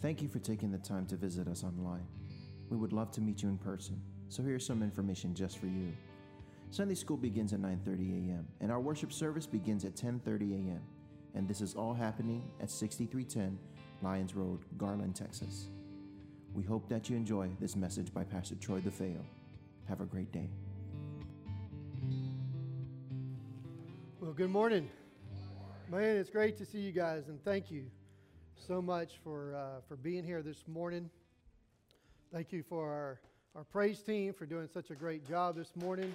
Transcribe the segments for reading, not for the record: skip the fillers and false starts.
Thank you for taking the time to visit us online. We would love to meet you in person, so here's some information just for you. Sunday school begins at 9:30 a.m. and our worship service begins at 10:30 a.m. And this is all happening at 6310 Lyons Road, Garland, Texas. We hope that you enjoy this message by Pastor Troy DeFeo. Have a great day. Well, good morning. Man, it's great to see you guys, and thank you so much for being here this morning. Thank you for our praise team for doing such a great job this morning.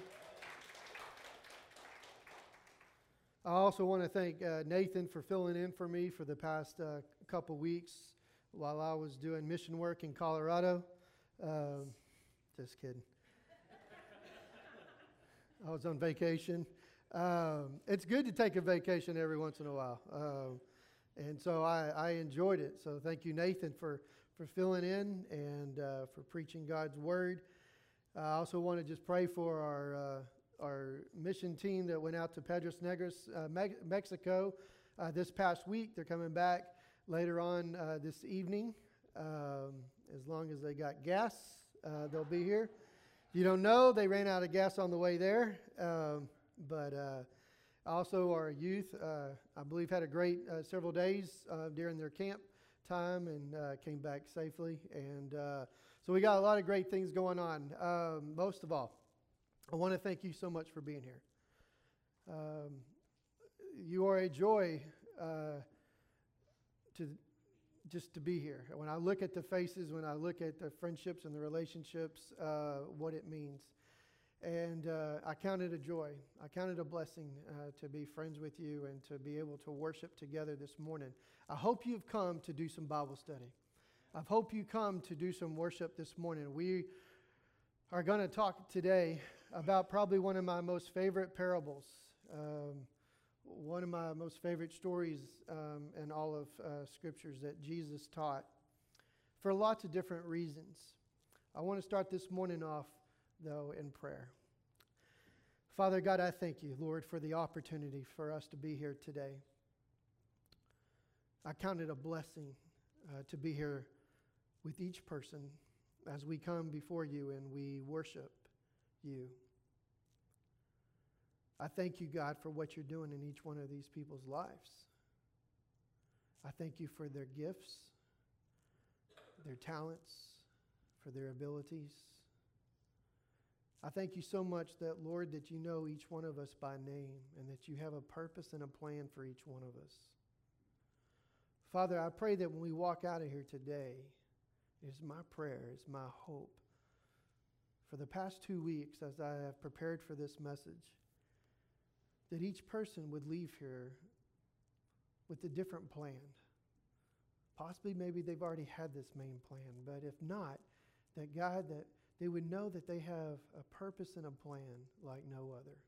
I also want to thank Nathan for filling in for me for the past couple weeks while I was doing mission work in Colorado. Just kidding. I was on vacation. It's good to take a vacation every once in a while. And so I enjoyed it. So thank you, Nathan, for filling in and for preaching God's word. I also want to just pray for our mission team that went out to Piedras Negras, Mexico, this past week. They're coming back later on this evening. As long as they got gas, they'll be here. If you don't know, they ran out of gas on the way there. But also our youth, I believe, had a great several days during their camp time and came back safely. And so we got a lot of great things going on. Most of all, I want to thank you so much for being here. You are a joy to be here. When I look at the faces, when I look at the friendships and the relationships, what it means. And I count it a joy. I count it a blessing to be friends with you and to be able to worship together this morning. I hope you've come to do some Bible study. I hope you come to do some worship this morning. We are going to talk today about probably one of my most favorite parables, one of my most favorite stories in all of Scriptures that Jesus taught for lots of different reasons. I want to start this morning off though in prayer. Father God, I thank you, Lord, for the opportunity for us to be here today. I count it a blessing to be here with each person as we come before you and we worship you. I thank you, God, for what you're doing in each one of these people's lives. I thank you for their gifts, their talents, for their abilities. I thank you so much that, Lord, that you know each one of us by name and that you have a purpose and a plan for each one of us. Father, I pray that when we walk out of here today, it's my prayer, it's my hope. For the past 2 weeks, as I have prepared for this message, that each person would leave here with a different plan. Possibly maybe they've already had this main plan, but if not, that God, that they would know that they have a purpose and a plan like no other.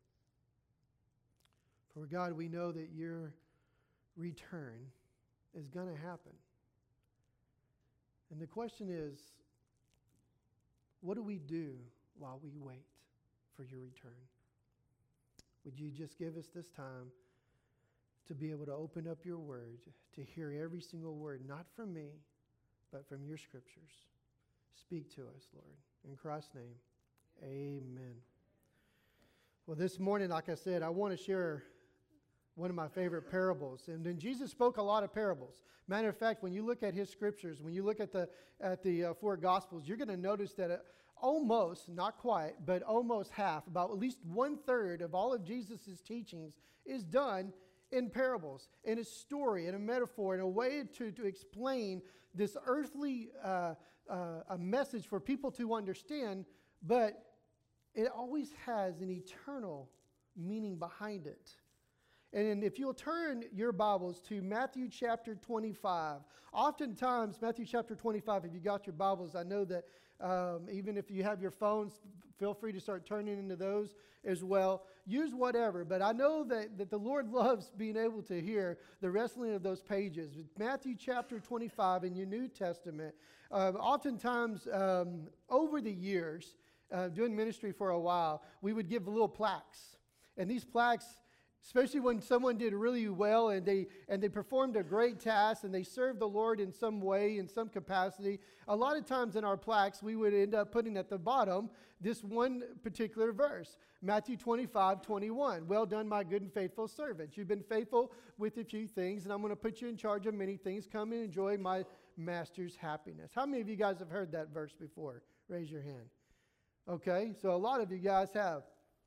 For God, we know that your return is going to happen. And the question is, what do we do while we wait for your return? Would you just give us this time to be able to open up your word, to hear every single word, not from me, but from your Scriptures. Speak to us, Lord. In Christ's name, amen. Well, this morning, like I said, I want to share one of my favorite parables. And then Jesus spoke a lot of parables. Matter of fact, when you look at his Scriptures, when you look at the four Gospels, you're going to notice that almost, not quite, but almost half, about at least 1/3 of all of Jesus' teachings is done in parables, in a story, in a metaphor, in a way to explain this earthly a message for people to understand, but it always has an eternal meaning behind it. And if you'll turn your Bibles to Matthew chapter 25. Oftentimes, Matthew chapter 25, if you got your Bibles, I know that even if you have your phones, feel free to start turning into those as well. Use whatever, but I know that the Lord loves being able to hear the wrestling of those pages. Matthew chapter 25 in your New Testament. Oftentimes, over the years, doing ministry for a while, we would give little plaques. And these plaques, Especially when someone did really well and they performed a great task and they served the Lord in some way, in some capacity. A lot of times in our plaques, we would end up putting at the bottom this one particular verse, Matthew 25:21. Well done, my good and faithful servant. You've been faithful with a few things, and I'm going to put you in charge of many things. Come and enjoy my master's happiness. How many of you guys have heard that verse before? Raise your hand. Okay, so a lot of you guys have.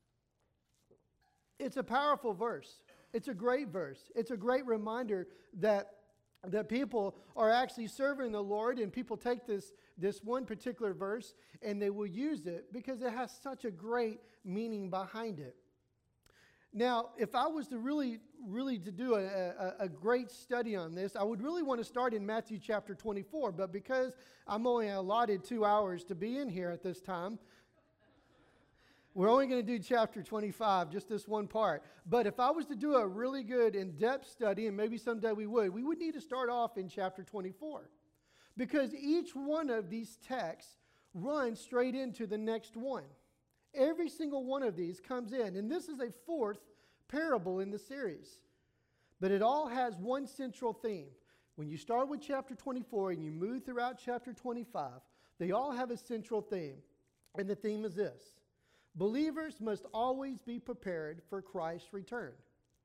It's a powerful verse. It's a great verse. It's a great reminder that people are actually serving the Lord, and people take this one particular verse and they will use it because it has such a great meaning behind it. Now, if I was to really to do a great study on this, I would really want to start in Matthew chapter 24, but because I'm only allotted 2 hours to be in here at this time, we're only going to do chapter 25, just this one part. But if I was to do a really good in-depth study, and maybe someday we would need to start off in chapter 24. Because each one of these texts runs straight into the next one. Every single one of these comes in. And this is a fourth parable in the series. But it all has one central theme. When you start with chapter 24 and you move throughout chapter 25, they all have a central theme. And the theme is this. Believers must always be prepared for Christ's return.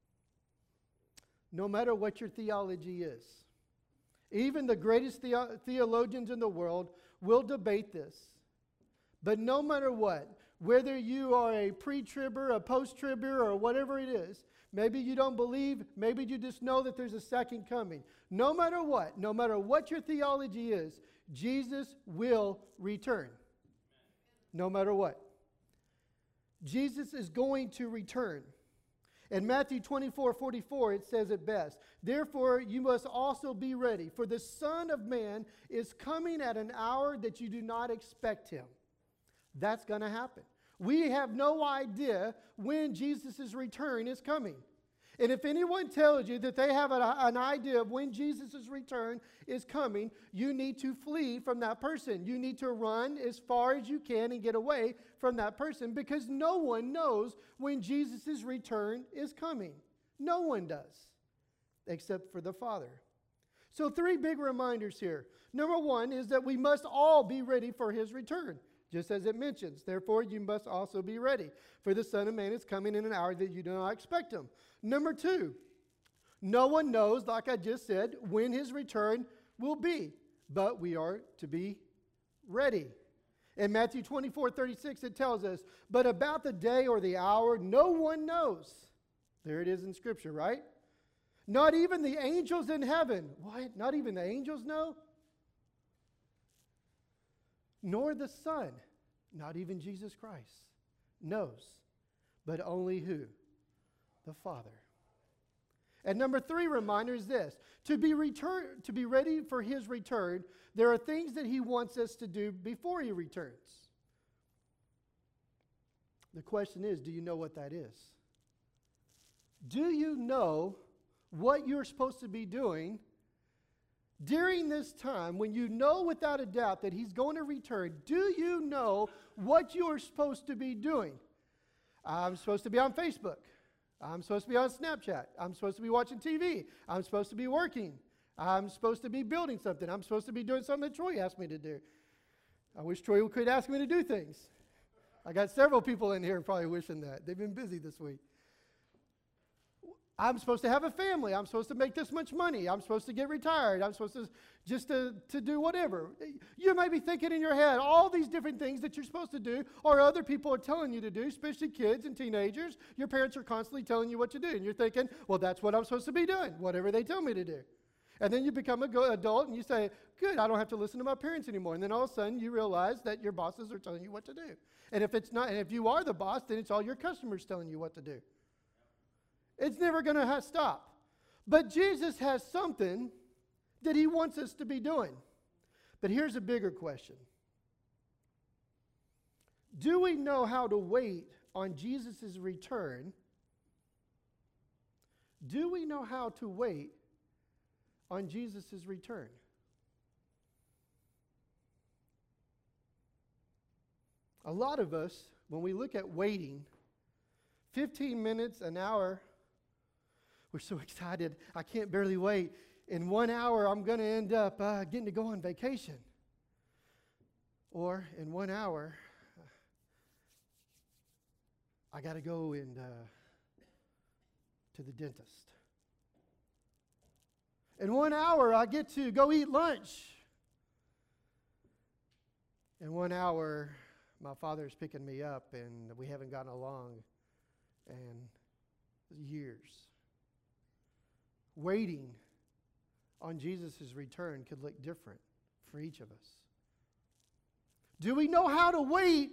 No matter what your theology is. Even the greatest theologians in the world will debate this. But no matter what, whether you are a pre-tribber, a post-tribber, or whatever it is, maybe you don't believe, maybe you just know that there's a second coming. No matter what your theology is, Jesus will return. No matter what. Jesus is going to return. In Matthew 24:44, it says it best. Therefore, you must also be ready, for the Son of Man is coming at an hour that you do not expect him. That's going to happen. We have no idea when Jesus' return is coming. And if anyone tells you that they have an idea of when Jesus' return is coming, you need to flee from that person. You need to run as far as you can and get away from that person because no one knows when Jesus' return is coming. No one does, except for the Father. So 3 big reminders here. Number 1 is that we must all be ready for his return. Just as it mentions, therefore you must also be ready, for the Son of Man is coming in an hour that you do not expect him. Number 2, no one knows, like I just said, when his return will be, but we are to be ready. In Matthew 24:36, it tells us, but about the day or the hour, no one knows. There it is in Scripture, right? Not even the angels in heaven. What? Not even the angels know? Nor the Son, not even Jesus Christ, knows, but only who? The Father. And number 3 reminder is this. To be ready for his return, there are things that he wants us to do before he returns. The question is, do you know what that is? Do you know what you're supposed to be doing during this time when you know without a doubt that he's going to return? Do you know what you're supposed to be doing? I'm supposed to be on Facebook. I'm supposed to be on Snapchat. I'm supposed to be watching TV. I'm supposed to be working. I'm supposed to be building something. I'm supposed to be doing something that Troy asked me to do. I wish Troy could ask me to do things. I got several people in here probably wishing that. They've been busy this week. I'm supposed to have a family. I'm supposed to make this much money. I'm supposed to get retired. I'm supposed to just to do whatever. You might be thinking in your head all these different things that you're supposed to do or other people are telling you to do, especially kids and teenagers. Your parents are constantly telling you what to do. And you're thinking, well, that's what I'm supposed to be doing, whatever they tell me to do. And then you become an adult and you say, good, I don't have to listen to my parents anymore. And then all of a sudden you realize that your bosses are telling you what to do. And if it's not, and if you are the boss, then it's all your customers telling you what to do. It's never going to stop. But Jesus has something that he wants us to be doing. But here's a bigger question. Do we know how to wait on Jesus' return? Do we know how to wait on Jesus' return? A lot of us, when we look at waiting, 15 minutes, an hour, We're so excited. I can't barely wait. In 1 hour, I'm going to end up getting to go on vacation. Or in 1 hour, I got to go to the dentist. In 1 hour, I get to go eat lunch. In 1 hour, my father's picking me up, and we haven't gotten along in years. Waiting on Jesus' return could look different for each of us. Do we know how to wait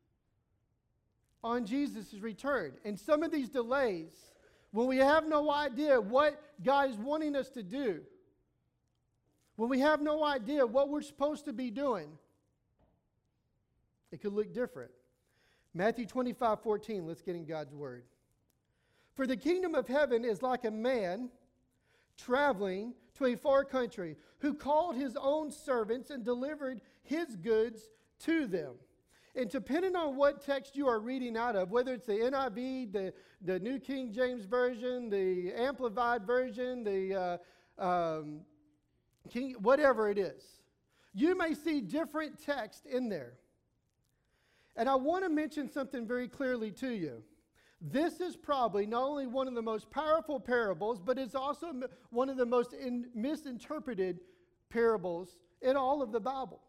on Jesus' return? And some of these delays, when we have no idea what God is wanting us to do, when we have no idea what we're supposed to be doing, it could look different. Matthew 25:14, let's get in God's word. For the kingdom of heaven is like a man traveling to a far country who called his own servants and delivered his goods to them. And depending on what text you are reading out of, whether it's the NIV, the New King James Version, the Amplified Version, the whatever it is, you may see different text in there. And I want to mention something very clearly to you. This is probably not only one of the most powerful parables, but it's also one of the most misinterpreted parables in all of the Bible.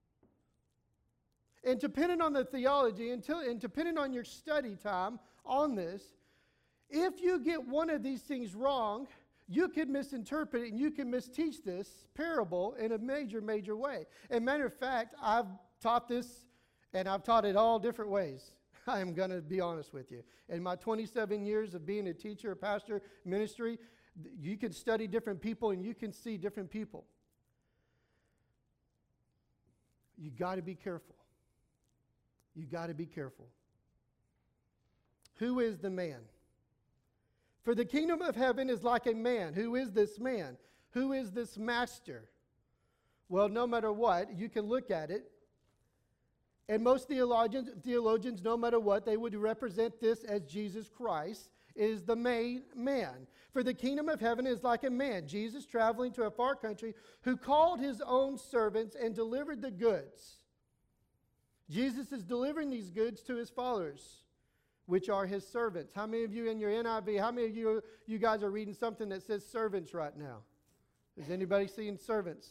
And depending on the theology and depending on your study time on this, if you get one of these things wrong, you could misinterpret it and you can misteach this parable in a major, major way. As a matter of fact, I've taught this and I've taught it all different ways. I am going to be honest with you. In my 27 years of being a teacher, a pastor, ministry, you can study different people and you can see different people. You got to be careful. You got to be careful. Who is the man? For the kingdom of heaven is like a man. Who is this man? Who is this master? Well, no matter what, you can look at it. And most theologians, no matter what, they would represent this as Jesus Christ is the main man. For the kingdom of heaven is like a man, Jesus traveling to a far country, who called his own servants and delivered the goods. Jesus is delivering these goods to his followers, which are his servants. How many of you in your NIV, how many of you guys are reading something that says servants right now? Is anybody seeing servants?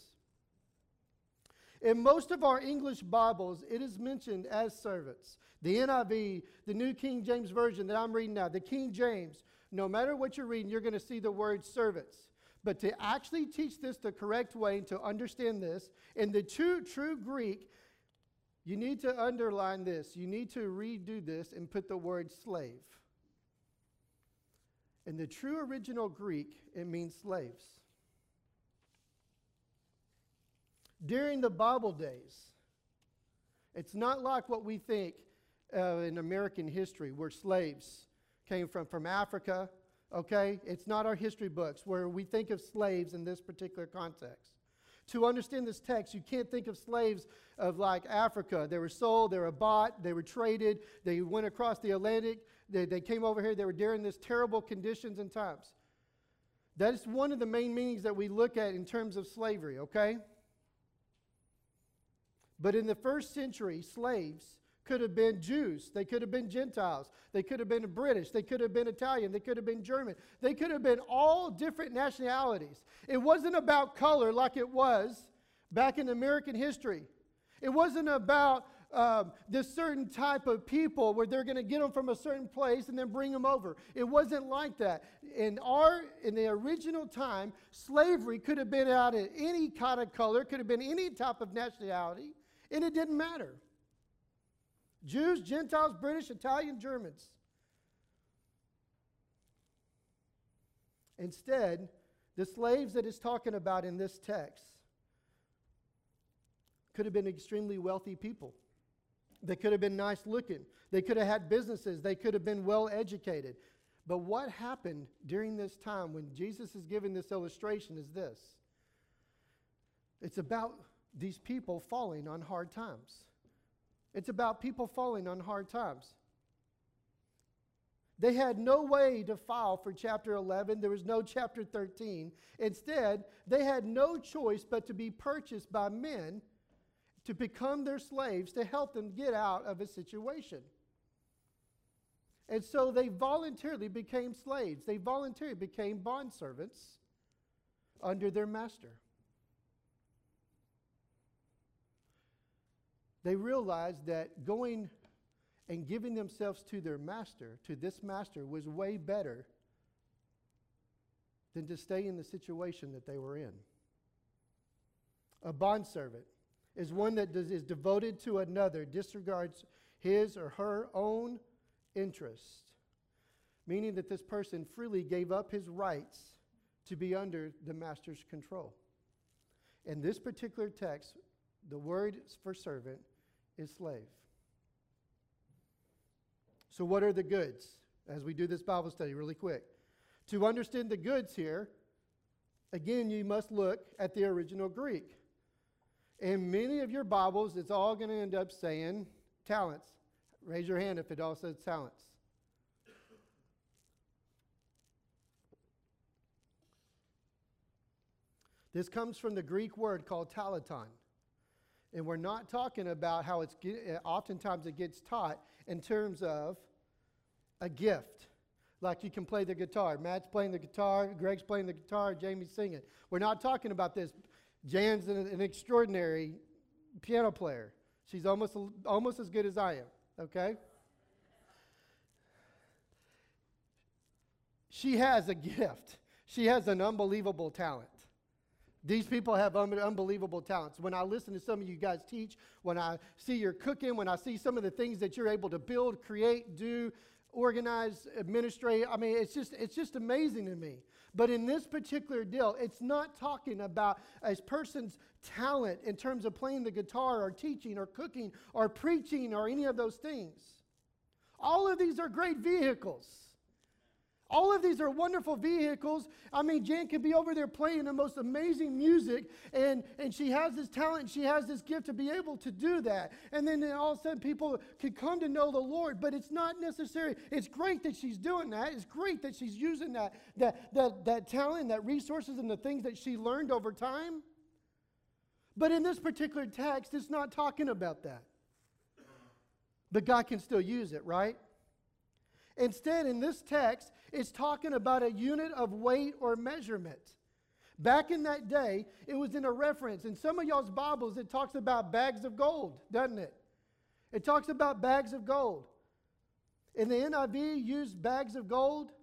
In most of our English Bibles, it is mentioned as servants. The NIV, the New King James Version that I'm reading now, the King James, no matter what you're reading, you're going to see the word servants. But to actually teach this the correct way and to understand this, in the true Greek, you need to underline this. You need to redo this and put the word slave. In the true original Greek, it means slaves. During the Bible days, it's not like what we think in American history, where slaves came from Africa, okay? It's not our history books where we think of slaves in this particular context. To understand this text, you can't think of slaves of like Africa. They were sold, they were bought, they were traded, they went across the Atlantic, they came over here, they were during this terrible conditions and times. That is one of the main meanings that we look at in terms of slavery, okay? But in the first century, slaves could have been Jews. They could have been Gentiles. They could have been British. They could have been Italian. They could have been German. They could have been all different nationalities. It wasn't about color like it was back in American history. It wasn't about this certain type of people where they're going to get them from a certain place and then bring them over. It wasn't like that. In the original time, slavery could have been out of any kind of color, could have been any type of nationality, and it didn't matter. Jews, Gentiles, British, Italian, Germans. Instead, the slaves that it's talking about in this text could have been extremely wealthy people. They could have been nice looking. They could have had businesses. They could have been well educated. But what happened during this time when Jesus is giving this illustration is this. It's about these people falling on hard times. It's about people falling on hard times. They had no way to file for chapter 11. There was no chapter 13. Instead, they had no choice but to be purchased by men to become their slaves to help them get out of a situation. And so they voluntarily became slaves. They voluntarily became bondservants under their master. They realized that going and giving themselves to their master, to this master, was way better than to stay in the situation that they were in. A bondservant is one that is devoted to another, disregards his or her own interest, meaning that this person freely gave up his rights to be under the master's control. In this particular text, the word for servant is slave. So what are the goods? As we do this Bible study really quick. To understand the goods here, again, you must look at the original Greek. In many of your Bibles, it's all going to end up saying talents. Raise your hand if it all says talents. This comes from the Greek word called talaton. And we're not talking about how oftentimes it gets taught in terms of a gift. Like you can play the guitar. Matt's playing the guitar, Greg's playing the guitar, Jamie's singing. We're not talking about this. Jan's an extraordinary piano player. She's almost as good as I am, okay? She has a gift. She has an unbelievable talent. These people have unbelievable talents. When I listen to some of you guys teach, when I see your cooking, when I see some of the things that you're able to build, create, do, organize, administrate, I mean, it's just amazing to me. But in this particular deal, it's not talking about a person's talent in terms of playing the guitar or teaching or cooking or preaching or any of those things. All of these are great vehicles. All of these are wonderful vehicles. I mean, Jan could be over there playing the most amazing music, and she has this talent, she has this gift to be able to do that. And then all of a sudden people could come to know the Lord, but it's not necessary. It's great that she's doing that. It's great that she's using that talent, that resources, and the things that she learned over time. But in this particular text, it's not talking about that. But God can still use it, right? Instead, in this text, it's talking about a unit of weight or measurement. Back in that day, it was in a reference. In some of y'all's Bibles, it talks about bags of gold, doesn't it? It talks about bags of gold. In the NIV, used bags of gold.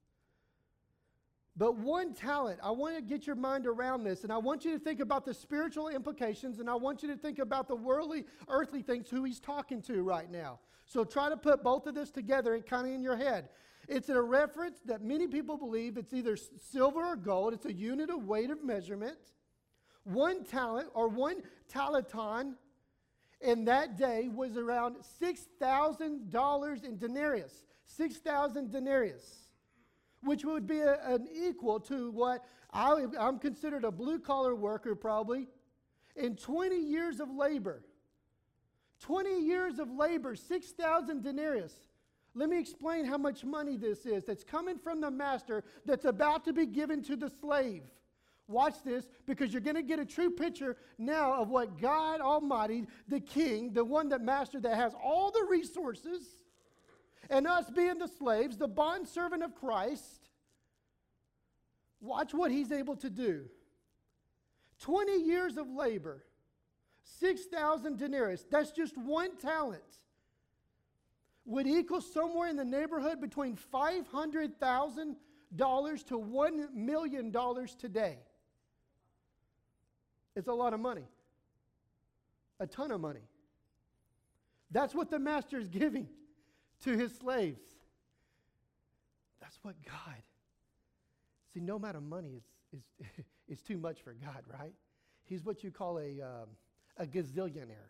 But one talent, I want to get your mind around this, and I want you to think about the spiritual implications, and I want you to think about the worldly, earthly things, who he's talking to right now. So try to put both of this together and kind of in your head. It's a reference that many people believe it's either silver or gold. It's a unit of weight of measurement. One talent or one talaton in that day was around $6,000 in denarius. 6,000 denarius, which would be an equal to what I'm considered a blue-collar worker probably in 20 years of labor. 20 years of labor, 6,000 denarius. Let me explain how much money this is that's coming from the master that's about to be given to the slave. Watch this, because you're going to get a true picture now of what God Almighty, the King, the one that master that has all the resources, and us being the slaves, the bondservant of Christ, watch what he's able to do. 20 years of labor, 6,000 denarius, that's just one talent, would equal somewhere in the neighborhood between $500,000 to $1 million today. It's a lot of money. A ton of money. That's what the master is giving to his slaves. That's what God. See, no amount of money is too much for God, right? He's what you call a gazillionaire.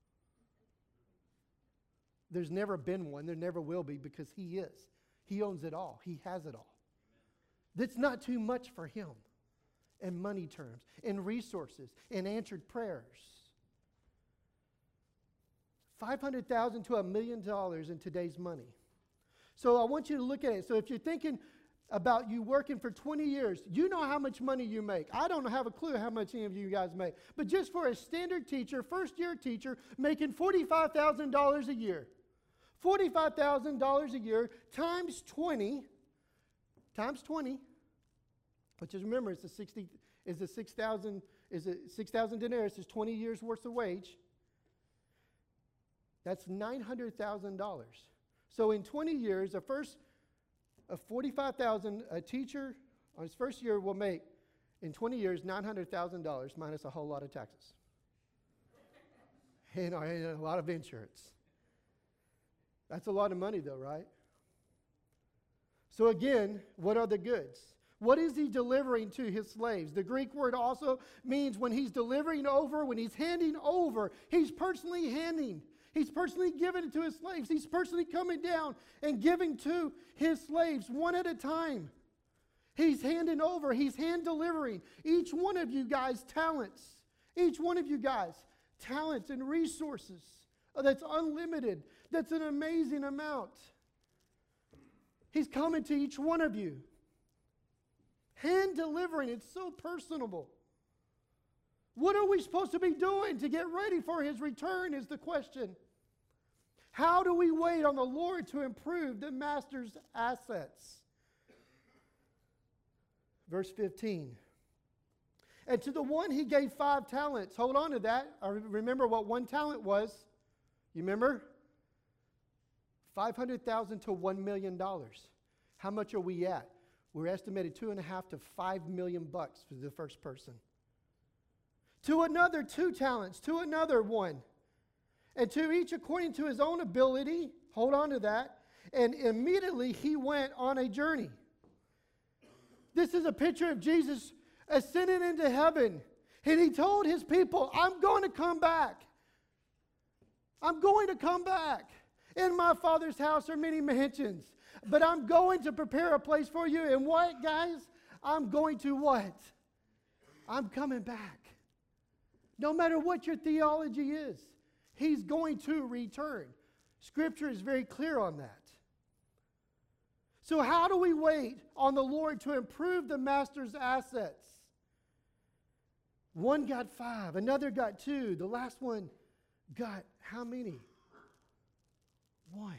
There's never been one. There never will be, because he is. He owns it all. He has it all. That's not too much for him in money terms, in resources, in answered prayers. $500,000 to $1 million in today's money. So I want you to look at it. So if you're thinking about you working for 20 years, you know how much money you make. I don't have a clue how much any of you guys make. But just for a standard teacher, first-year teacher, making $45,000 a year. $45,000 a year times 20, which is, remember, it's a 6,000 denarius is 20 years worth of wage. That's $900,000. So in 20 years, of $45,000, a teacher on his first year will make, in 20 years, $900,000 minus a whole lot of taxes. and a lot of insurance. That's a lot of money though, right? So again, what are the goods? What is he delivering to his slaves? The Greek word also means when he's delivering over, when he's handing over, he's personally handing. He's personally giving it to his slaves. He's personally coming down and giving to his slaves one at a time. He's handing over. He's hand delivering. Each one of you guys talents. Each one of you guys talents and resources. That's unlimited. That's an amazing amount. He's coming to each one of you. Hand delivering. It's so personable. What are we supposed to be doing to get ready for his return is the question. How do we wait on the Lord to improve the master's assets? Verse 15. And to the one he gave 5 talents. Hold on to that. Remember what 1 talent was. You remember? $500,000 to $1 million. How much are we at? We're estimated $2.5 to $5 million for the first person. To another 2 talents, to another 1. And to each according to his own ability. Hold on to that. And immediately he went on a journey. This is a picture of Jesus ascending into heaven. And he told his people, I'm going to come back. I'm going to come back. In my Father's house are many mansions. But I'm going to prepare a place for you. And what, guys? I'm going to what? I'm coming back. No matter what your theology is, he's going to return. Scripture is very clear on that. So how do we wait on the Lord to improve the master's assets? One got 5, another got 2, the last one got how many? 1.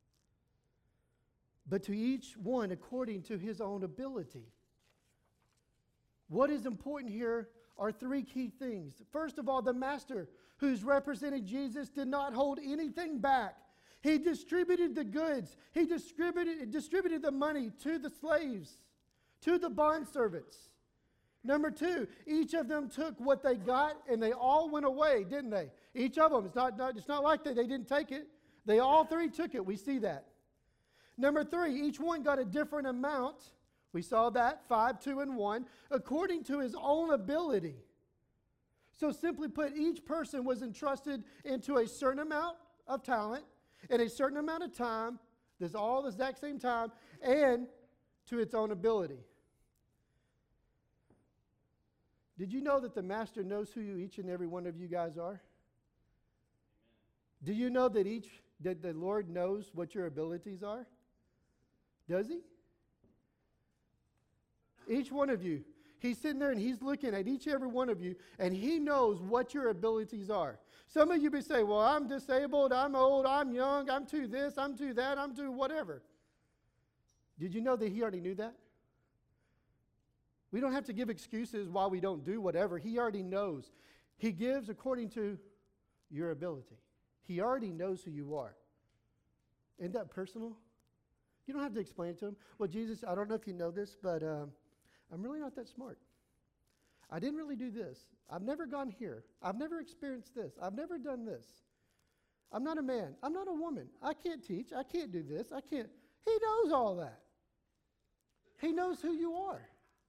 But to each one according to his own ability. What is important here are 3 key things. First of all, the master who's representing Jesus did not hold anything back. He distributed the goods. He distributed the money to the slaves, to the bondservants. Number 2, each of them took what they got and they all went away, didn't they? Each of them. It's not like they didn't take it. They all 3 took it. We see that. Number 3, each one got a different amount. We saw that, 5, 2, and 1, according to his own ability. So simply put, each person was entrusted into a certain amount of talent in a certain amount of time, that's all the exact same time, and to its own ability. Did you know that the master knows who each and every one of you guys are? Do you know that the Lord knows what your abilities are? Does he? Each one of you. He's sitting there and he's looking at each and every one of you, and he knows what your abilities are. Some of you may say, well, I'm disabled, I'm old, I'm young, I'm too this, I'm too that, I'm too whatever. Did you know that he already knew that? We don't have to give excuses why we don't do whatever. He already knows. He gives according to your ability. He already knows who you are. Isn't that personal? You don't have to explain it to him. Well, Jesus, I don't know if you know this, but I'm really not that smart. I didn't really do this. I've never gone here. I've never experienced this. I've never done this. I'm not a man. I'm not a woman. I can't teach. I can't do this. I can't. He knows all that. He knows who you are.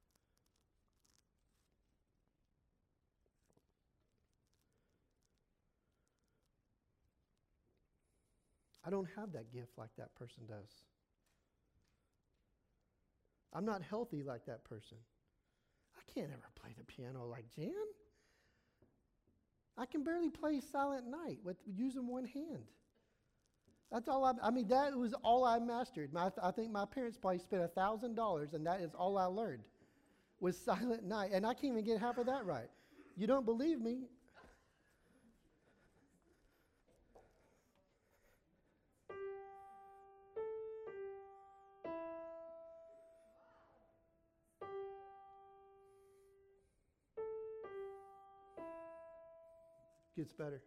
I don't have that gift like that person does. I'm not healthy like that person. I can't ever play the piano like Jan. I can barely play Silent Night with using one hand. That's all I mean, that was all I mastered. I think my parents probably spent $1,000, and that is all I learned was Silent Night. And I can't even get half of that right. You don't believe me? Gets better.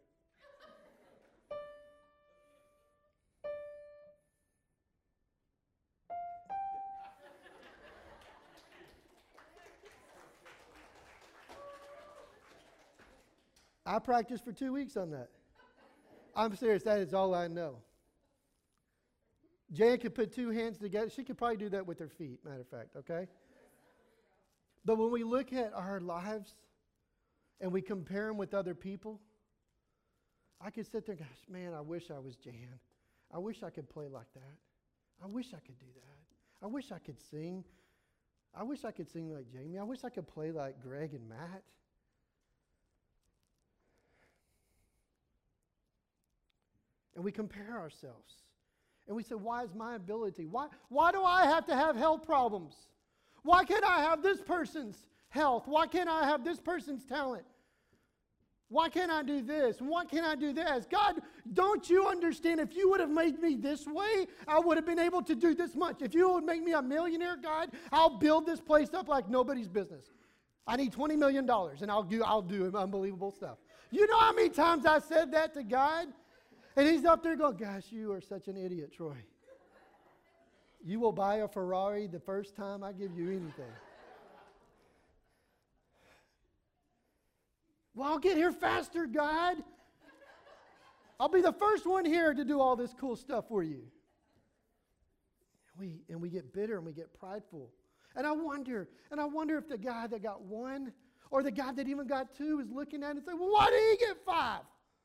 I practiced for 2 weeks on that. I'm serious, that is all I know. Jan could put two hands together. She could probably do that with her feet, matter of fact, okay? But when we look at our lives and we compare them with other people, I could sit there and go, man, I wish I was Jan. I wish I could play like that. I wish I could do that. I wish I could sing. I wish I could sing like Jamie. I wish I could play like Greg and Matt. And we compare ourselves. And we say, why is my ability? Why do I have to have health problems? Why can't I have this person's health? Why can't I have this person's talent? Why can't I do this? And why can't I do this? God, don't you understand? If you would have made me this way, I would have been able to do this much. If you would make me a millionaire, God, I'll build this place up like nobody's business. I need $20 million, and I'll do unbelievable stuff. You know how many times I said that to God? And he's up there going, gosh, you are such an idiot, Troy. You will buy a Ferrari the first time I give you anything. Well, I'll get here faster, God. I'll be the first one here to do all this cool stuff for you. We get bitter and we get prideful. And I wonder if the guy that got one or the guy that even got two is looking at it and saying, well, why did he get five?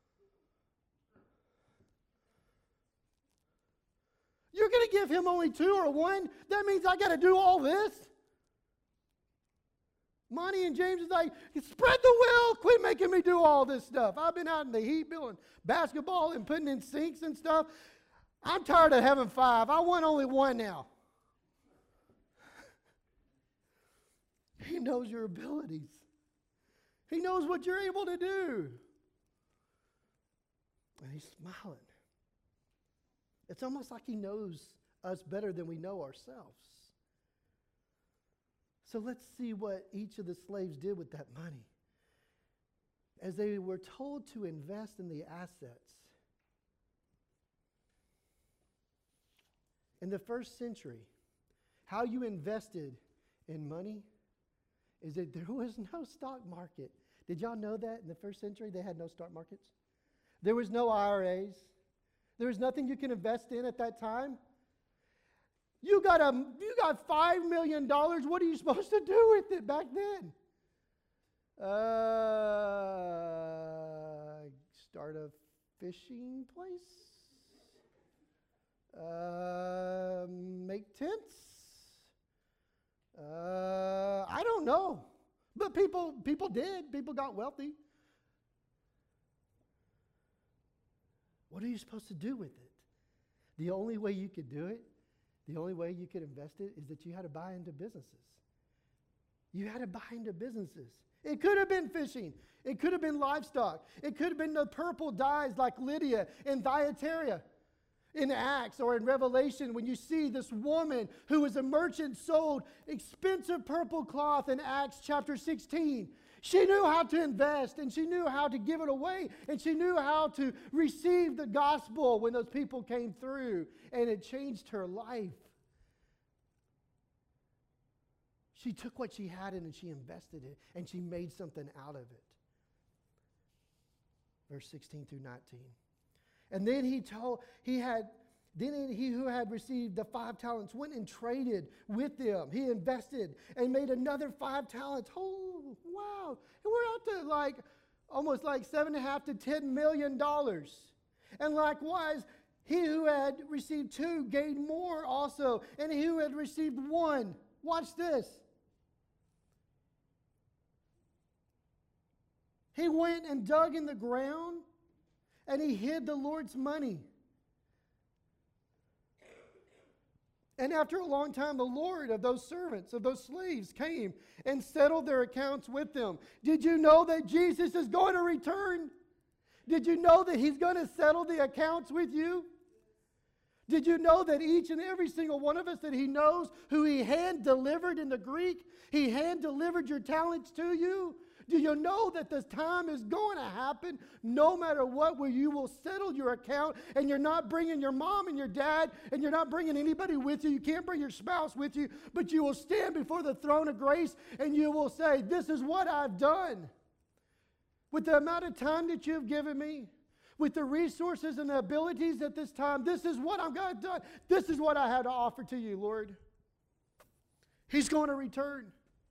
You're going to give him only two or one? That means I got to do all this? Monty and James is like, spread the will. Quit making me do all this stuff. I've been out in the heat building basketball and putting in sinks and stuff. I'm tired of having five. I want only one now. He knows your abilities. He knows what you're able to do. And he's smiling. It's almost like he knows us better than we know ourselves. So let's see what each of the slaves did with that money. As they were told to invest in the assets. In the first century, how you invested in money is that there was no stock market. Did y'all know that in the first century they had no stock markets? There was no IRAs. There was nothing you can invest in at that time. You got $5 million. What are you supposed to do with it back then? Start a fishing place? Make tents? I don't know. But people did. People got wealthy. What are you supposed to do with it? The only way you could do it, the only way you could invest it is that you had to buy into businesses. You had to buy into businesses. It could have been fishing. It could have been livestock. It could have been the purple dyes like Lydia in Thyatira in Acts or in Revelation when you see this woman who was a merchant sold expensive purple cloth in Acts chapter 16. She knew how to invest, and she knew how to give it away, and she knew how to receive the gospel when those people came through, and it changed her life. She took what she had and she invested it, and she made something out of it. Verse 16 through 19. And then he who had received the 5 talents went and traded with them. He invested and made another 5 talents. Oh, wow. And we're up to almost $7.5 to $10 million. And likewise, he who had received 2 gained more also. And he who had received 1, watch this. He went and dug in the ground and he hid the Lord's money. And after a long time, the Lord of those servants, of those slaves, came and settled their accounts with them. Did you know that Jesus is going to return? Did you know that He's going to settle the accounts with you? Did you know that each and every single one of us, that He knows who He hand-delivered in the Greek? He hand-delivered your talents to you. Do you know that this time is going to happen no matter what, where you will settle your account and you're not bringing your mom and your dad and you're not bringing anybody with you. You can't bring your spouse with you, but you will stand before the throne of grace and you will say, this is what I've done. With the amount of time that you've given me, with the resources and the abilities at this time, this is what I've done. This is what I have to offer to you, Lord. He's going to return.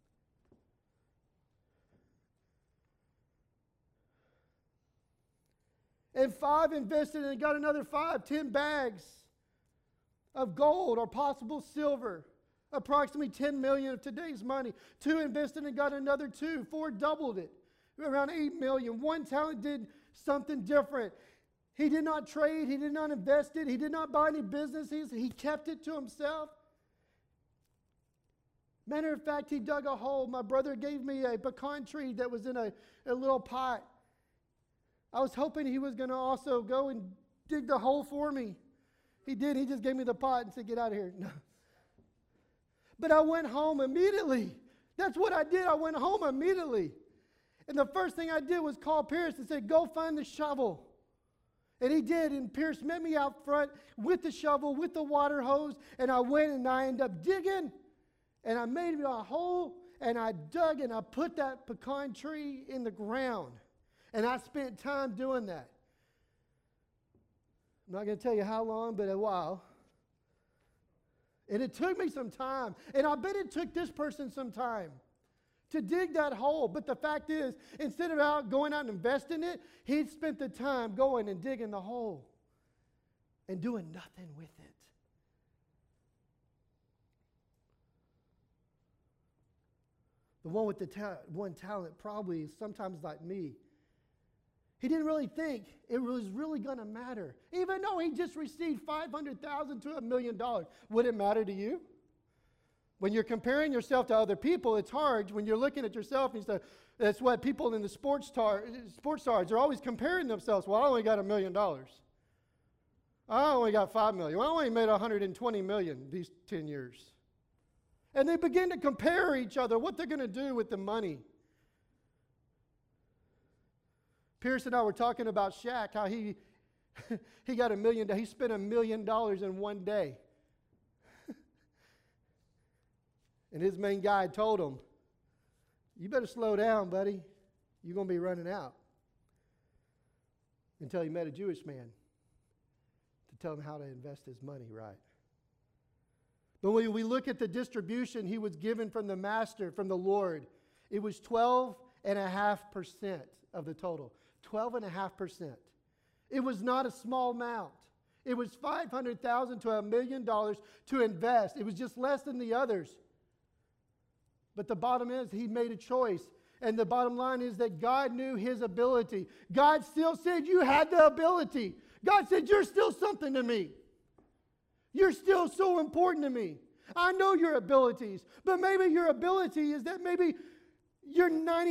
And 5 invested and got another 5, 10 bags of gold or possible silver, approximately 10 million of today's money. 2 invested and got another 2. 4 doubled it, around 8 million. 1 talent did something different. He did not trade. He did not invest it. He did not buy any businesses. He kept it to himself. Matter of fact, he dug a hole. My brother gave me a pecan tree that was in a little pot. I was hoping he was going to also go and dig the hole for me. He did. He just gave me the pot and said, get out of here. No. But I went home immediately. That's what I did. I went home immediately. And the first thing I did was call Pierce and say, go find the shovel. And he did. And Pierce met me out front with the shovel, with the water hose. And I went and I ended up digging. And I made a hole. And I dug and I put that pecan tree in the ground. And I spent time doing that. I'm not going to tell you how long, but a while. And it took me some time. And I bet it took this person some time to dig that hole. But the fact is, instead of going out and investing it, he spent the time going and digging the hole and doing nothing with it. The one with the one talent probably is sometimes like me. He didn't really think it was really going to matter. Even though he just received $500,000 to $1 million. Would it matter to you? When you're comparing yourself to other people, it's hard. When you're looking at yourself, and you say, that's what people in the sports stars are always comparing themselves. Well, I only got $1 million. I only got $5 million. Well, I only made $120 million these 10 years. And they begin to compare each other, what they're going to do with the money. Pierce and I were talking about Shaq, how he got $1 million. He spent $1 million in one day. And his main guy told him, you better slow down, buddy. You're going to be running out. Until he met a Jewish man to tell him how to invest his money right. But when we look at the distribution he was given from the master, from the Lord, it was 12.5% of the total. 12.5%. It was not a small amount. It was $500,000 to $1 million to invest. It was just less than the others. But the bottom is, he made a choice. And the bottom line is that God knew his ability. God still said, you had the ability. God said, you're still something to me. You're still so important to me. I know your abilities. But maybe your ability is that maybe you're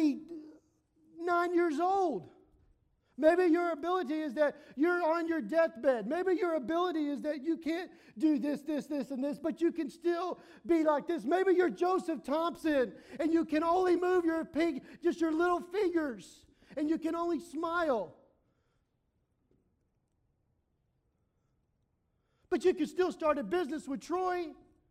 99 years old. Maybe your ability is that you're on your deathbed. Maybe your ability is that you can't do this, and this, but you can still be like this. Maybe you're Joseph Thompson, and you can only move just your little fingers, and you can only smile. But you can still start a business with Troy.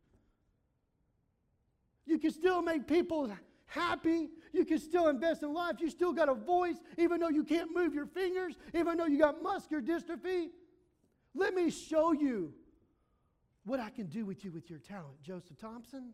You can still make people happy. You can still invest in life. You still got a voice, even though you can't move your fingers, even though you got muscular dystrophy. Let me show you what I can do with you with your talent, Joseph Thompson.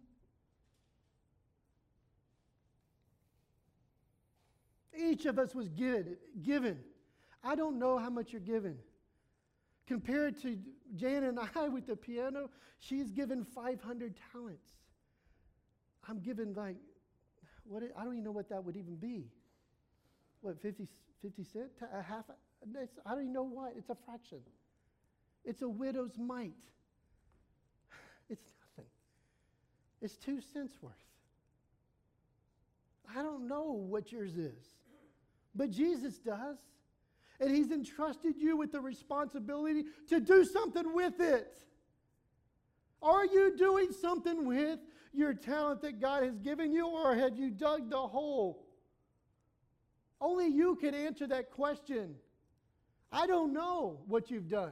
Each of us was given. I don't know how much you're given. Compared to Jan and I with the piano, she's given 500 talents. I'm given I don't even know what that would even be. What, 50 cents? A half? I don't even know what. It's a fraction. It's a widow's mite. It's It's 2 cents worth. I don't know what yours is, but Jesus does. And He's entrusted you with the responsibility to do something with it. Are you doing something with your talent that God has given you, or have you dug the hole? Only you can answer that question. I don't know what you've done.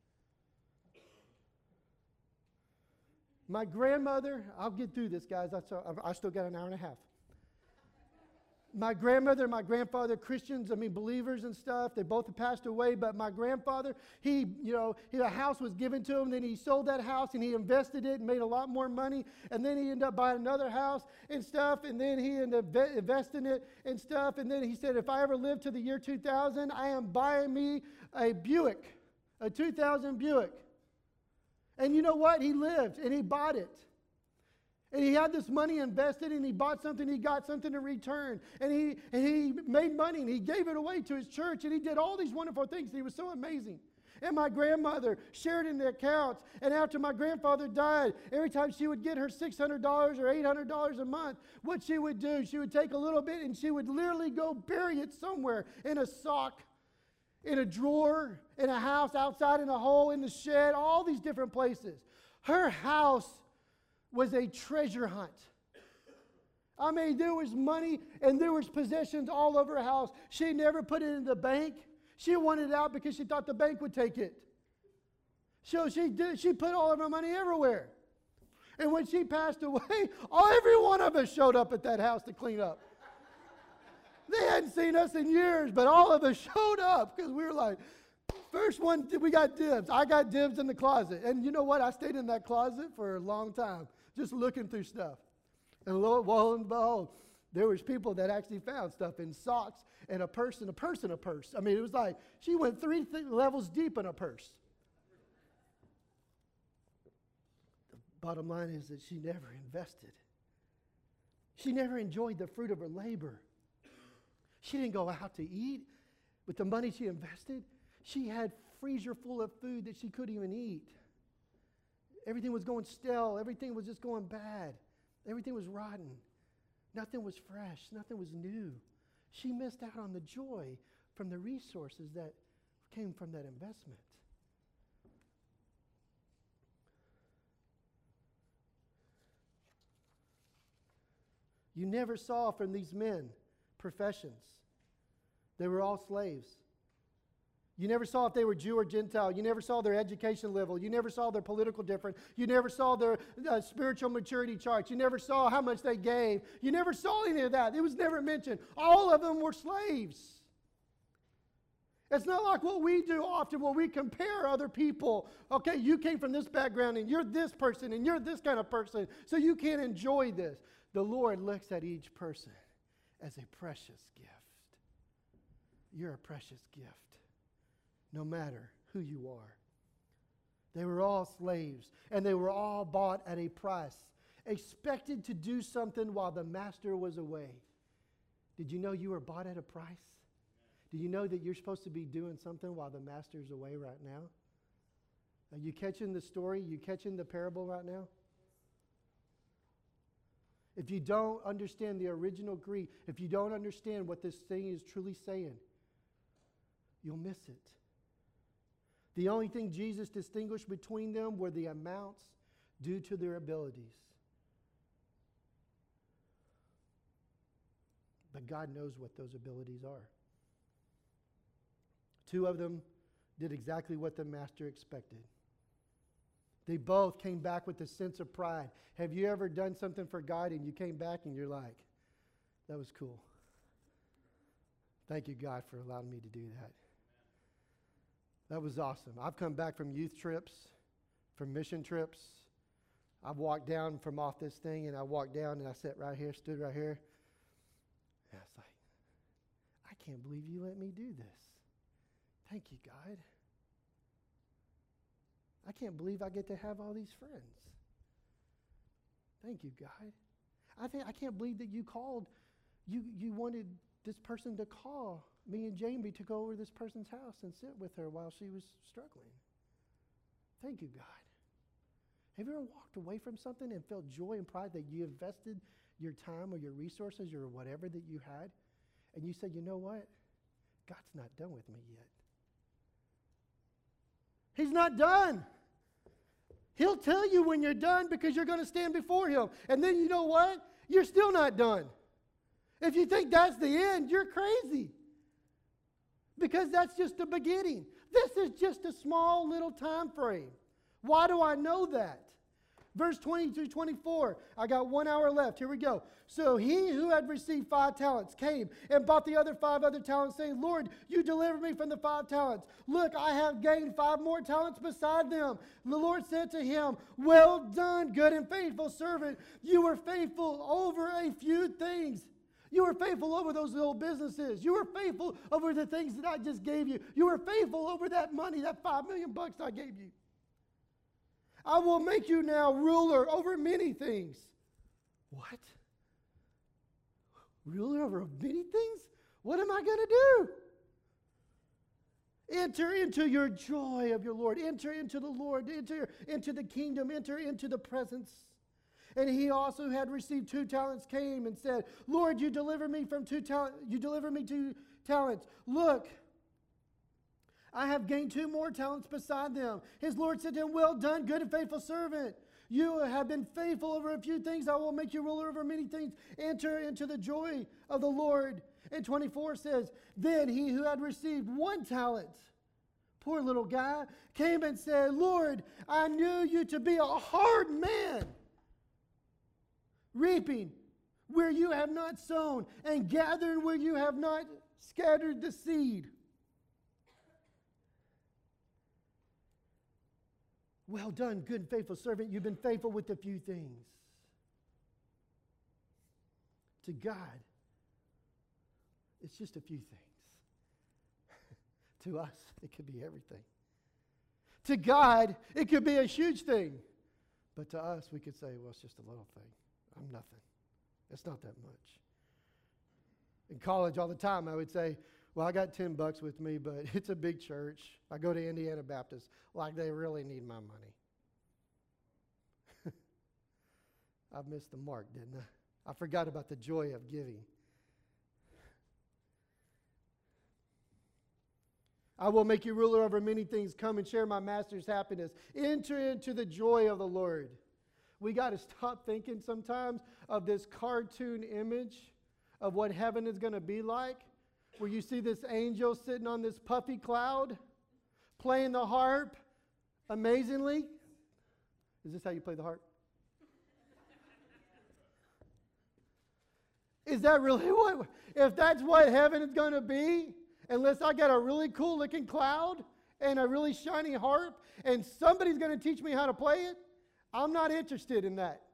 My grandmother, I'll get through this, guys. I still got an hour and a half. My grandmother and my grandfather, Christians, believers and stuff, they both have passed away, but my grandfather, a house was given to him, then he sold that house and he invested it and made a lot more money, and then he ended up buying another house and stuff, and then he ended up investing it and stuff, and then he said, if I ever live to the year 2000, I am buying me a Buick, a 2000 Buick. And you know what? He lived and he bought it. And he had this money invested, and he bought something, he got something in return. And he made money, and he gave it away to his church, and he did all these wonderful things. He was so amazing. And my grandmother shared in the accounts, and after my grandfather died, every time she would get her $600 or $800 a month, what she would do, she would take a little bit, and she would literally go bury it somewhere in a sock, in a drawer, in a house, outside in a hole, in the shed, all these different places. Her house was a treasure hunt. There was money and there was possessions all over her house. She never put it in the bank. She wanted it out because she thought the bank would take it. So she put all of her money everywhere. And when she passed away, every one of us showed up at that house to clean up. They hadn't seen us in years, but all of us showed up because we were like, first one, we got dibs. I got dibs in the closet. And you know what? I stayed in that closet for a long time, just looking through stuff. And lo and behold, there was people that actually found stuff in socks and a purse. It was like she went 3 levels deep in a purse. The bottom line is that she never invested. She never enjoyed the fruit of her labor. She didn't go out to eat with the money she invested. She had freezer full of food that she couldn't even eat. Everything was going stale. Everything was just going bad. Everything was rotten. Nothing was fresh. Nothing was new. She missed out on the joy from the resources that came from that investment. You never saw from these men professions. They were all slaves. You never saw if they were Jew or Gentile. You never saw their education level. You never saw their political difference. You never saw their spiritual maturity charts. You never saw how much they gave. You never saw any of that. It was never mentioned. All of them were slaves. It's not like what we do often where we compare other people. Okay, you came from this background and you're this person and you're this kind of person, so you can't enjoy this. The Lord looks at each person as a precious gift. You're a precious gift, no matter who you are. They were all slaves, and they were all bought at a price, expected to do something while the master was away. Did you know you were bought at a price? Do you know that you're supposed to be doing something while the master's away right now? Are you catching the story? You catching the parable right now? If you don't understand the original Greek, if you don't understand what this thing is truly saying, you'll miss it. The only thing Jesus distinguished between them were the amounts due to their abilities. But God knows what those abilities are. 2 of them did exactly what the master expected. They both came back with a sense of pride. Have you ever done something for God and you came back and you're like, that was cool. Thank you, God, for allowing me to do that. That was awesome. I've come back from youth trips, from mission trips. I've walked down from off this thing, and I walked down and I sat right here, stood right here. And I was like, I can't believe you let me do this. Thank you, God. I can't believe I get to have all these friends. Thank you, God. I can't believe that you called, you wanted this person to call me and Jamie to go over to this person's house and sit with her while she was struggling. Thank you, God. Have you ever walked away from something and felt joy and pride that you invested your time or your resources or whatever that you had, and you said, you know what? God's not done with me yet. He's not done. He'll tell you when you're done because you're going to stand before Him. And then you know what? You're still not done. If you think that's the end, you're crazy. Because that's just the beginning. This is just a small little time frame. Why do I know that? Verse 20 through 24. I got 1 hour left. Here we go. So he who had received 5 talents came and bought the other 5 other talents, saying, Lord, you delivered me from the 5 talents. Look, I have gained 5 more talents beside them. The Lord said to him, well done, good and faithful servant. You were faithful over a few things. You were faithful over those little businesses. You were faithful over the things that I just gave you. You were faithful over that money, that $5 million I gave you. I will make you now ruler over many things. What? Ruler over many things? What am I going to do? Enter into your joy of your Lord. Enter into the Lord. Enter into the kingdom. Enter into the presence. And he also had received 2 talents came and said, Lord, you delivered me from 2 talents. You delivered me 2 talents. Look, I have gained 2 more talents beside them. His Lord said to him, well done, good and faithful servant. You have been faithful over a few things. I will make you ruler over many things. Enter into the joy of the Lord. And 24 says, then he who had received 1 talent, poor little guy, came and said, Lord, I knew you to be a hard man, reaping where you have not sown, and gathering where you have not scattered the seed. Well done, good and faithful servant. You've been faithful with a few things. To God, it's just a few things. To us, it could be everything. To God, it could be a huge thing. But to us, we could say, well, it's just a little thing. I'm nothing. It's not that much. In college, all the time, I would say, well, I got $10 with me, but it's a big church. I go to Indiana Baptist. Like they really need my money. I missed the mark, didn't I? I forgot about the joy of giving. I will make you ruler over many things. Come and share my master's happiness. Enter into the joy of the Lord. We got to stop thinking sometimes of this cartoon image of what heaven is going to be like, where you see this angel sitting on this puffy cloud, playing the harp amazingly. Is this how you play the harp? Is that really what, if that's what heaven is going to be, unless I got a really cool looking cloud and a really shiny harp and somebody's going to teach me how to play it, I'm not interested in that.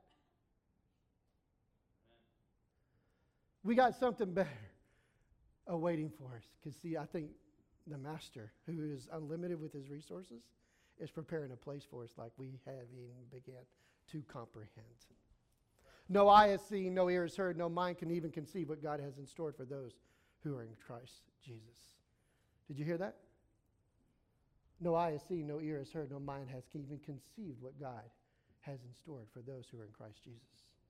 We got something better awaiting for us. Because see, I think the master, who is unlimited with his resources, is preparing a place for us like we have even began to comprehend. No eye has seen, no ear has heard, no mind can even conceive what God has in store for those who are in Christ Jesus. Did you hear that? No eye has seen, no ear has heard, no mind has even conceived what God has in store for those who are in Christ Jesus.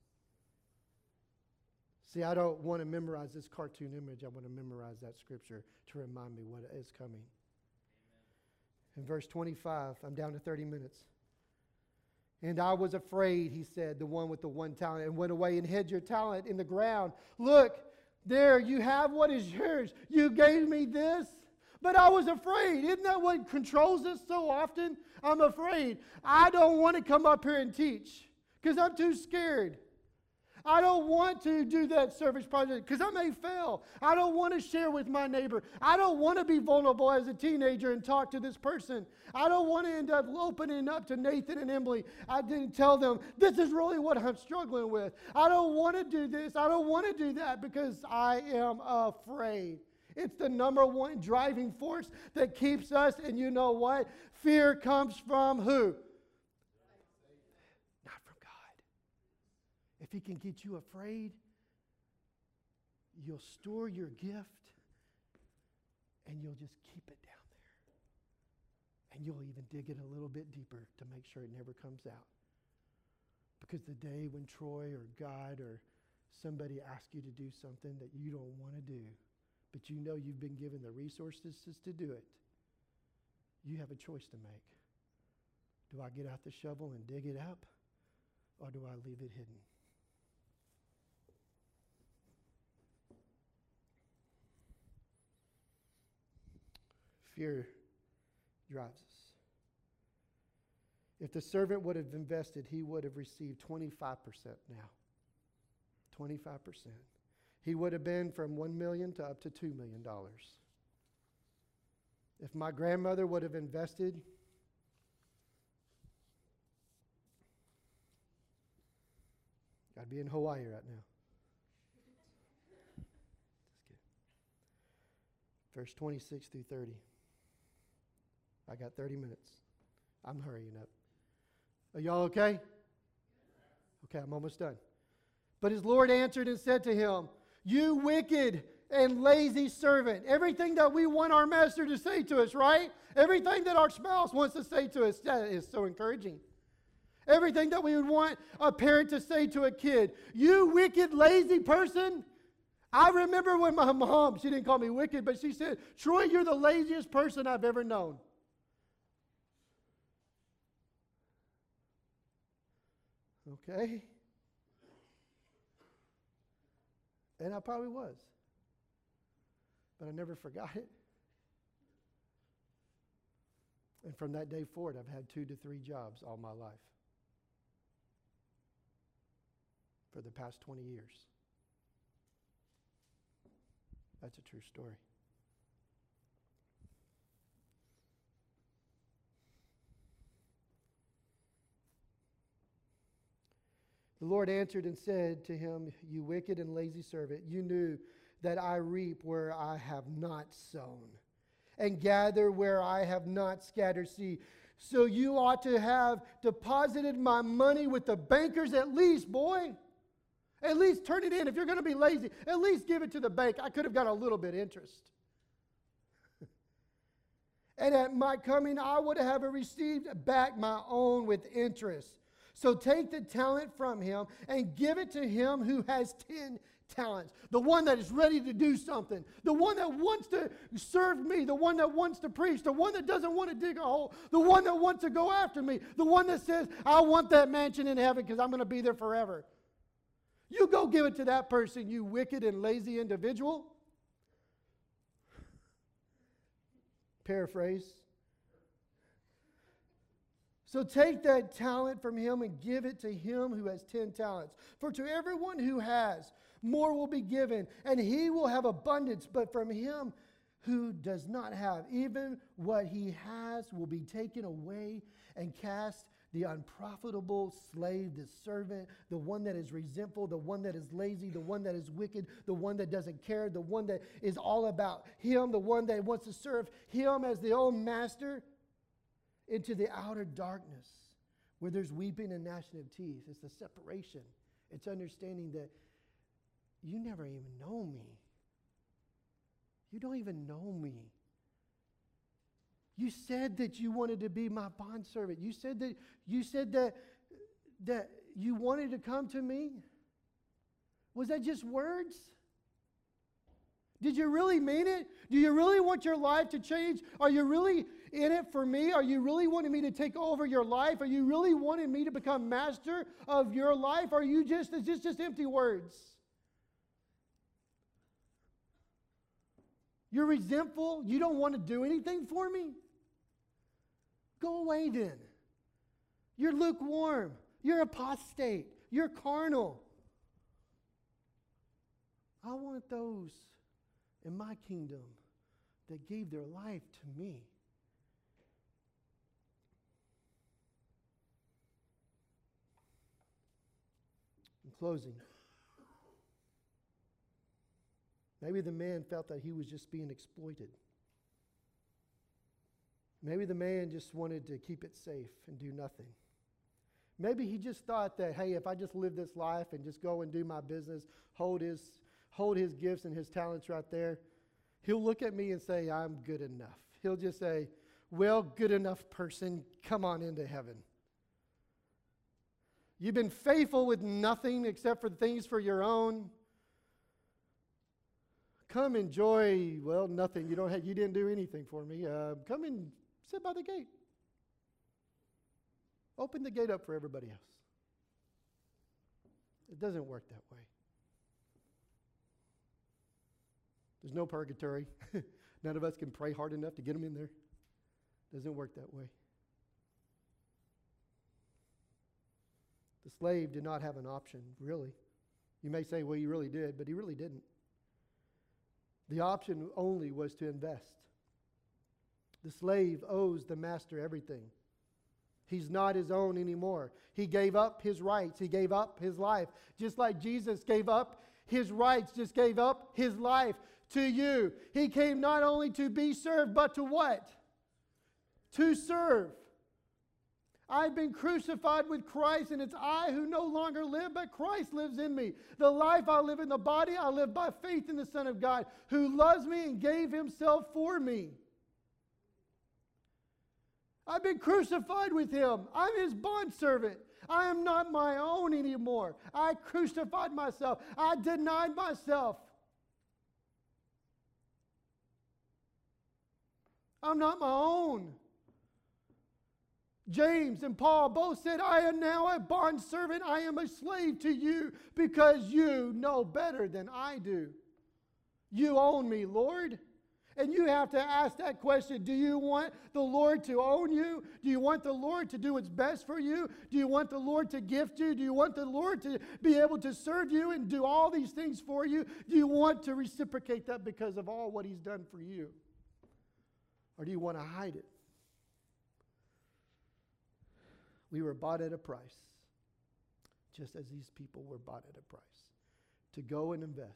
See, I don't want to memorize this cartoon image. I want to memorize that scripture to remind me what is coming. Amen. In verse 25, I'm down to 30 minutes. And I was afraid, he said, the one with the 1 talent, and went away and hid your talent in the ground. Look, there you have what is yours. You gave me this, but I was afraid. Isn't that what controls us so often? I'm afraid. I don't want to come up here and teach because I'm too scared. I don't want to do that service project because I may fail. I don't want to share with my neighbor. I don't want to be vulnerable as a teenager and talk to this person. I don't want to end up opening up to Nathan and Emily. I didn't tell them, this is really what I'm struggling with. I don't want to do this. I don't want to do that because I am afraid. It's the number one driving force that keeps us. And you know what? Fear comes from who? If he can get you afraid, you'll store your gift and you'll just keep it down there. And you'll even dig it a little bit deeper to make sure it never comes out. Because the day when Troy or God or somebody asks you to do something that you don't want to do, but you know you've been given the resources to do it, you have a choice to make. Do I get out the shovel and dig it up, or do I leave it hidden? Fear drives us. If the servant would have invested, he would have received 25% now. 25%. He would have been from $1 million to up to $2 million. If my grandmother would have invested, I'd be in Hawaii right now. Just kidding. Verse 26 through 30. I got 30 minutes. I'm hurrying up. Are y'all okay? Okay, I'm almost done. But his Lord answered and said to him, "You wicked and lazy servant." Everything that we want our master to say to us, right? Everything that our spouse wants to say to us, that is so encouraging. Everything that we would want a parent to say to a kid. "You wicked, lazy person." I remember when my mom, she didn't call me wicked, but she said, "Troy, you're the laziest person I've ever known." Okay? And I probably was. But I never forgot it. And from that day forward, I've had 2 to 3 jobs all my life. For the past 20 years. That's a true story. The Lord answered and said to him, "You wicked and lazy servant, you knew that I reap where I have not sown, and gather where I have not scattered seed. So you ought to have deposited my money with the bankers at least, boy. At least turn it in. If you're going to be lazy, at least give it to the bank. I could have got a little bit interest. And at my coming, I would have received back my own with interest. So take the talent from him and give it to him who has 10 talents. The one that is ready to do something. The one that wants to serve me. The one that wants to preach. The one that doesn't want to dig a hole. The one that wants to go after me. The one that says, I want that mansion in heaven because I'm going to be there forever. You go give it to that person, you wicked and lazy individual. Paraphrase. So take that talent from him and give it to him who has 10 talents. For to everyone who has, more will be given, and he will have abundance. But from him who does not have, even what he has will be taken away. And cast the unprofitable slave, the servant, the one that is resentful, the one that is lazy, the one that is wicked, the one that doesn't care, the one that is all about him, the one that wants to serve him as the old master, into the outer darkness where there's weeping and gnashing of teeth. It's the separation. It's understanding that you never even know me. You don't even know me. You said that you wanted to be my bondservant. You said that you wanted to come to me. Was that just words? Did you really mean it? Do you really want your life to change? Are you really in it for me? Are you really wanting me to take over your life? Are you really wanting me to become master of your life? Or is this just empty words? You're resentful? You don't want to do anything for me? Go away then. You're lukewarm. You're apostate. You're carnal. I want those in my kingdom that gave their life to me. In closing, maybe the man felt that he was just being exploited. Maybe the man just wanted to keep it safe and do nothing. Maybe he just thought that, hey, if I just live this life and just go and do my business, hold his gifts and his talents right there, he'll look at me and say, I'm good enough. He'll just say, well, good enough person, come on into heaven. You've been faithful with nothing except for things for your own. Come enjoy, well, nothing. You didn't do anything for me. Come and sit by the gate. Open the gate up for everybody else. It doesn't work that way. There's no purgatory. None of us can pray hard enough to get them in there. Doesn't work that way. The slave did not have an option, really. You may say, well, he really did, but he really didn't. The option only was to invest. The slave owes the master everything. He's not his own anymore. He gave up his rights. He gave up his life. Just like Jesus gave up his rights, just gave up his life to you. He came not only to be served, but to what? To serve. I've been crucified with Christ, and it's I who no longer live, but Christ lives in me. The life I live in the body, I live by faith in the Son of God, who loves me and gave himself for me. I've been crucified with him. I'm his bondservant. I am not my own anymore. I crucified myself. I denied myself. I'm not my own. James and Paul both said, I am now a bondservant. I am a slave to you because you know better than I do. You own me, Lord. And you have to ask that question. Do you want the Lord to own you? Do you want the Lord to do what's best for you? Do you want the Lord to gift you? Do you want the Lord to be able to serve you and do all these things for you? Do you want to reciprocate that because of all what he's done for you? Or do you want to hide it? We were bought at a price, just as these people were bought at a price, to go and invest.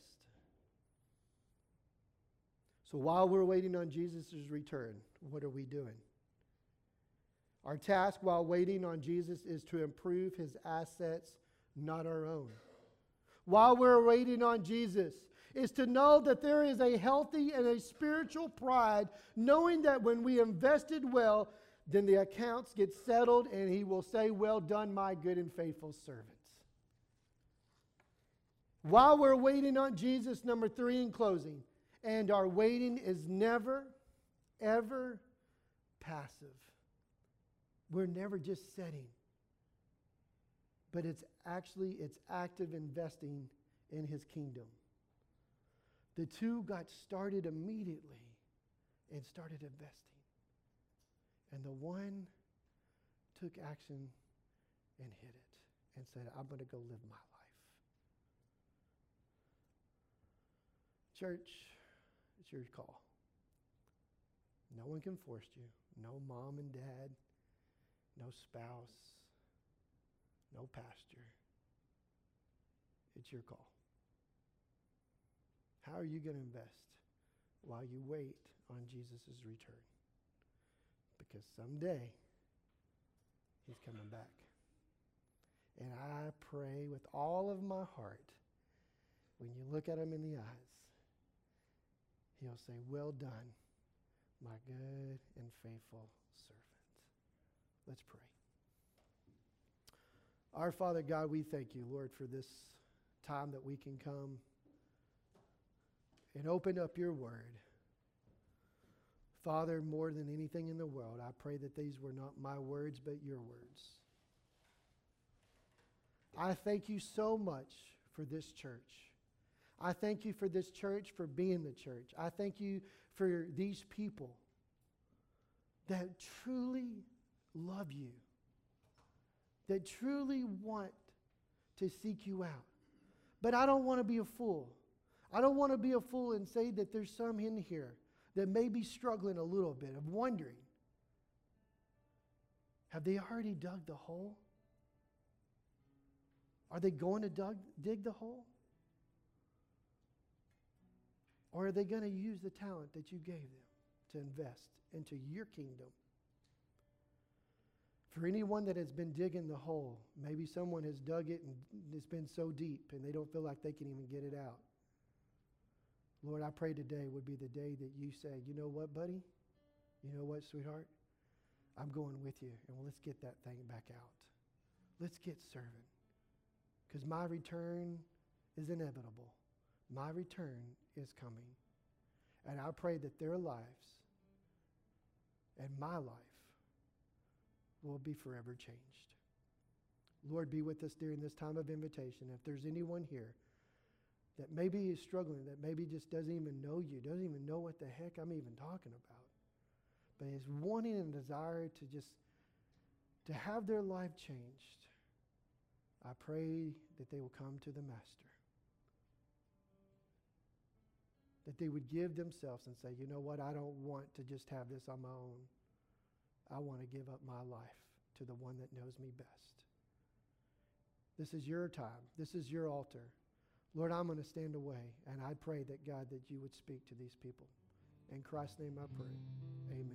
So while we're waiting on Jesus' return, what are we doing? Our task while waiting on Jesus is to improve his assets, not our own. While we're waiting on Jesus, is to know that there is a healthy and a spiritual pride, knowing that when we invested well, then the accounts get settled and he will say, well done, my good and faithful servants. While we're waiting on Jesus, number 3 in closing, and our waiting is never, ever passive. We're never just sitting. But it's active investing in his kingdom. The two got started immediately and started investing. And the one took action and hit it and said, I'm going to go live my life. Church, it's your call. No one can force you. No mom and dad. No spouse. No pastor. It's your call. How are you going to invest while you wait on Jesus' return? Because someday he's coming back. And I pray with all of my heart, when you look at him in the eyes, he'll say, well done, my good and faithful servant. Let's pray. Our Father God, we thank you, Lord, for this time that we can come and open up your word. Father, more than anything in the world, I pray that these were not my words, but your words. I thank you so much for this church. I thank you for this church for being the church. I thank you for these people that truly love you, that truly want to seek you out. But I don't want to be a fool. I don't want to be a fool and say that there's some in here that may be struggling a little bit of wondering, have they already dug the hole? Are they going to dig the hole? Or are they going to use the talent that you gave them to invest into your kingdom? For anyone that has been digging the hole, maybe someone has dug it and it's been so deep and they don't feel like they can even get it out. Lord, I pray today would be the day that you say, you know what, buddy? You know what, sweetheart? I'm going with you, and let's get that thing back out. Let's get serving. because my return is inevitable. My return is coming. And I pray that their lives and my life will be forever changed. Lord, be with us during this time of invitation. If there's anyone here that maybe is struggling, that maybe just doesn't even know you, doesn't even know what the heck I'm even talking about, but is wanting and desire to have their life changed, I pray that they will come to the Master. That they would give themselves and say, you know what, I don't want to just have this on my own. I want to give up my life to the one that knows me best. This is your time. This is your altar. Lord, I'm going to stand away, and I pray that, God, that you would speak to these people. In Christ's name I pray. Amen.